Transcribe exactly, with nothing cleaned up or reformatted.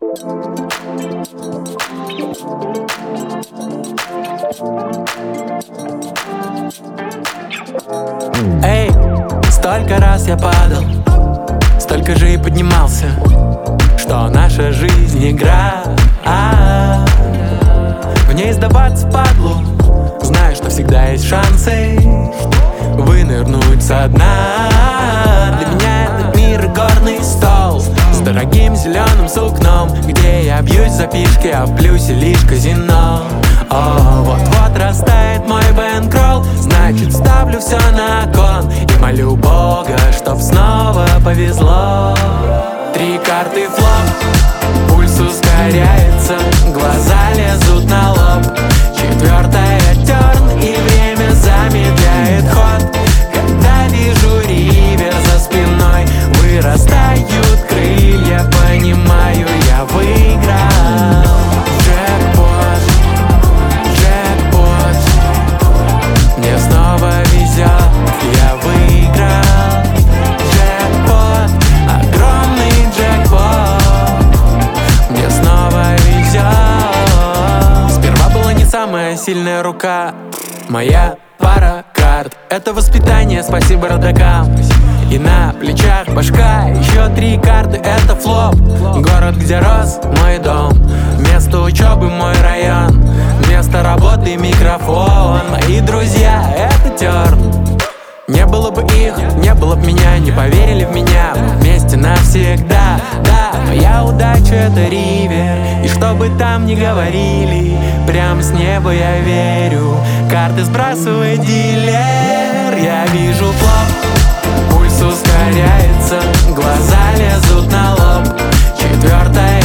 Эй, столько раз я падал, столько же и поднимался, что наша жизнь игра. А-а-а. В ней сдаваться впадлу, знаю, что всегда есть шансы вынырнуть со дна. Для меня этот мир горный стол с дорогим зеленым сукном, где я бьюсь за фишки, а в плюсе лишь казино. О, вот-вот растает мой бэнкролл, значит ставлю все на кон и молю Бога, чтоб снова повезло. Три карты флоп, пульс ускоряется, глаза лезут на лоб. Четвертая терн, и время замедляет ход. Когда вижу ривер за спиной, вырастают крылья, понимаю, я выиграл. Джекпот, джекпот, мне снова везет, я выиграл. Джекпот, огромный джекпот, мне снова везет. Сперва была не самая сильная рука, моя пара карт. Это воспитание, спасибо родакам. И на плечах башка, еще три карты, это флоп. Город, где рос мой дом, место учебы мой район, место работы микрофон. Мои друзья, это терн. Не было бы их, не было бы меня, не поверили в меня. Мы вместе навсегда, да, моя удача это ривер. И что бы там ни говорили, прям с неба я верю. Карты сбрасывает дилер, я вижу флоп, пульс ускоряется, глаза лезут на лоб. Четвертая